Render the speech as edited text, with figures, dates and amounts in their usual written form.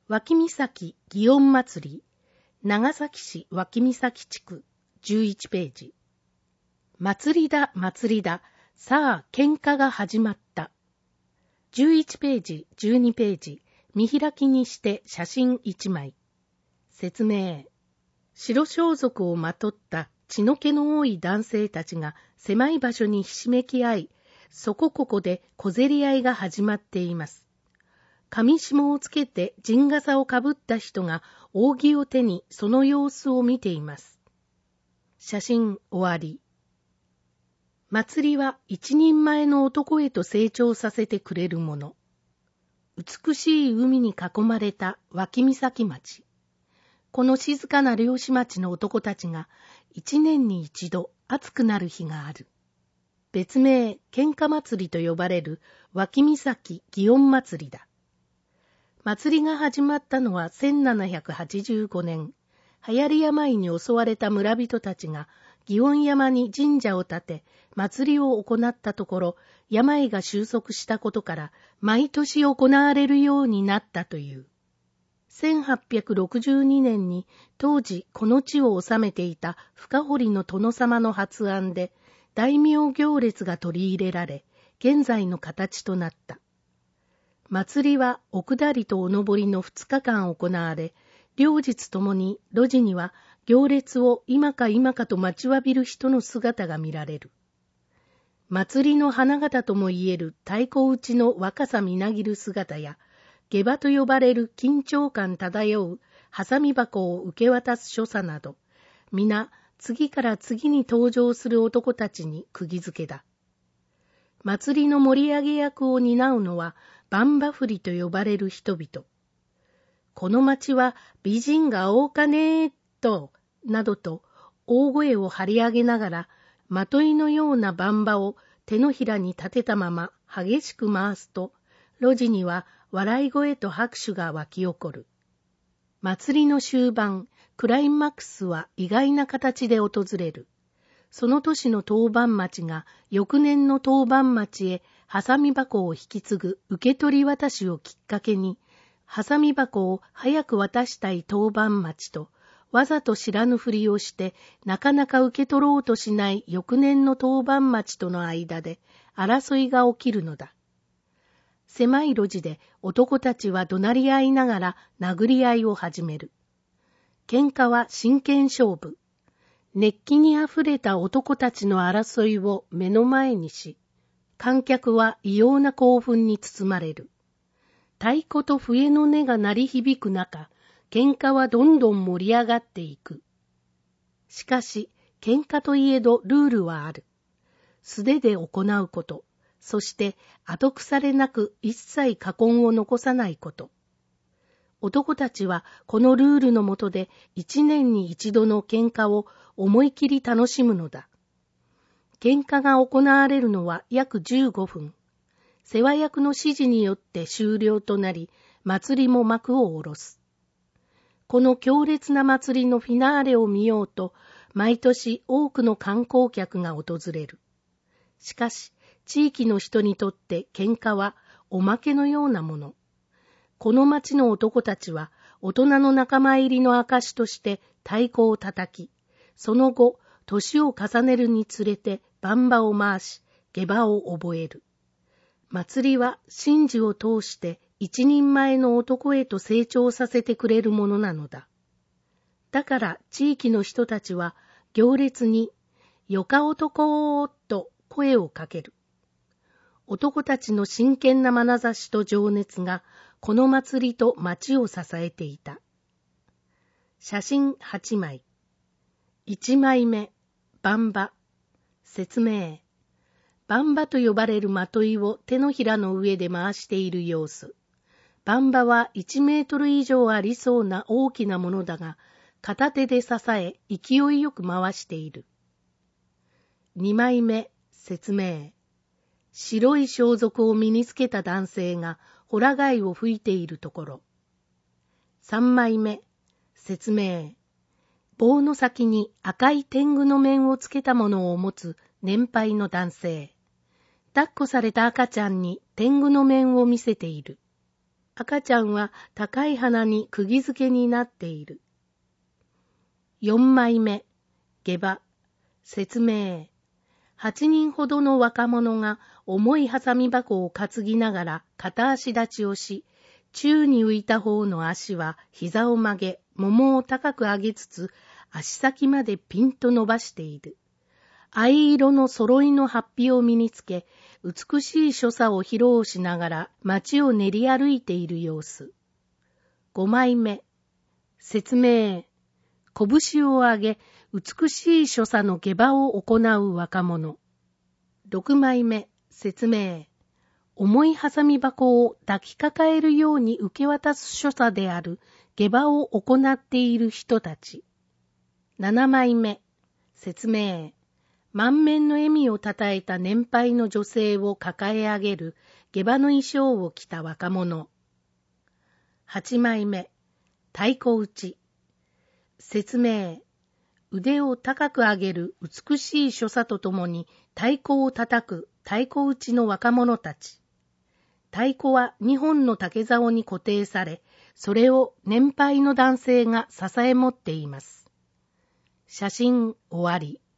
脇岬祇園祭り、長崎市脇岬地区、11ページ。祭りだ、祭りだ、さあ、喧嘩が始まった。11ページ、12ページ、見開きにして写真1枚。説明。白装束をまとった血の気の多い男性たちが狭い場所にひしめき合い、そこここで小競り合いが始まっています。上下をつけて陣笠をかぶった人が扇を手にその様子を見ています。写真終わり。祭りは一人前の男へと成長させてくれるもの。美しい海に囲まれた脇岬町。この静かな漁師町の男たちが一年に一度熱くなる日がある。別名喧嘩祭りと呼ばれる脇岬祇園祭りだ。祭りが始まったのは1785年、流行り病に襲われた村人たちが祇園山に神社を建て、祭りを行ったところ、病が収束したことから、毎年行われるようになったという。1862年に当時この地を治めていた深堀の殿様の発案で、大名行列が取り入れられ、現在の形となった。祭りはお下りとお上りの2日間行われ、両日ともに路地には行列を今か今かと待ちわびる人の姿が見られる。祭りの花形ともいえる太鼓打ちの若さみなぎる姿や、下馬と呼ばれる緊張感漂うハサミ箱を受け渡す所作など、皆次から次に登場する男たちに釘付けだ。祭りの盛り上げ役を担うのは、バンバフリと呼ばれる人々。この町は美人が多かねーと、などと大声を張り上げながら、まといのようなバンバを手のひらに立てたまま激しく回すと、路地には笑い声と拍手が湧き起こる。祭りの終盤、クライマックスは意外な形で訪れる。その年の当番町が翌年の当番町へハサミ箱を引き継ぐ受け取り渡しをきっかけに、ハサミ箱を早く渡したい当番町と、わざと知らぬふりをしてなかなか受け取ろうとしない翌年の当番町との間で争いが起きるのだ。狭い路地で男たちは怒鳴り合いながら殴り合いを始める。喧嘩は真剣勝負。熱気にあふれた男たちの争いを目の前にし、観客は異様な興奮に包まれる。太鼓と笛の音が鳴り響く中、喧嘩はどんどん盛り上がっていく。しかし、喧嘩といえどルールはある。素手で行うこと、そして後腐れなく一切禍根を残さないこと。男たちはこのルールの下で一年に一度の喧嘩を思い切り楽しむのだ。喧嘩が行われるのは約15分。世話役の指示によって終了となり、祭りも幕を下ろす。この強烈な祭りのフィナーレを見ようと、毎年多くの観光客が訪れる。しかし、地域の人にとって喧嘩はおまけのようなもの。この町の男たちは大人の仲間入りの証として太鼓を叩き、その後、年を重ねるにつれてバンバを回し、下馬を覚える。祭りは神事を通して一人前の男へと成長させてくれるものなのだ。だから地域の人たちは行列に、よか男と声をかける。男たちの真剣な眼差しと情熱がこの祭りと町を支えていた。写真8枚。1枚目、バンバ。説明。バンバと呼ばれるまといを手のひらの上で回している様子。バンバは1メートル以上ありそうな大きなものだが、片手で支え勢いよく回している。2枚目、説明。白い装束を身につけた男性がホラ貝を吹いているところ。3枚目、説明。棒の先に赤い天狗の面をつけたものを持つ年配の男性。抱っこされた赤ちゃんに天狗の面を見せている。 赤ちゃんは高い花に釘付けになっている。4枚目、下馬、説明。8人ほどの若者が重いハサミ箱を担ぎながら片足立ちをし、宙に浮いた方の足は膝を曲げ、ももを高く上げつつ、足先までピンと伸ばしている。藍色の揃いの法被を身につけ、美しい所作を披露しながら街を練り歩いている様子。5枚目、説明。拳を上げ、美しい所作の下馬を行う若者。6枚目、説明。重いハサミ箱を抱きかかえるように受け渡す所作である下馬を行っている人たち。7枚目、説明。満面の笑みをたたえた年配の女性を抱え上げる下馬の衣装を着た若者。8枚目、太鼓打ち。説明。腕を高く上げる美しい所作とともに太鼓を叩く太鼓打ちの若者たち。太鼓は2本の竹竿に固定され、それを年配の男性が支え持っています。写真終わり。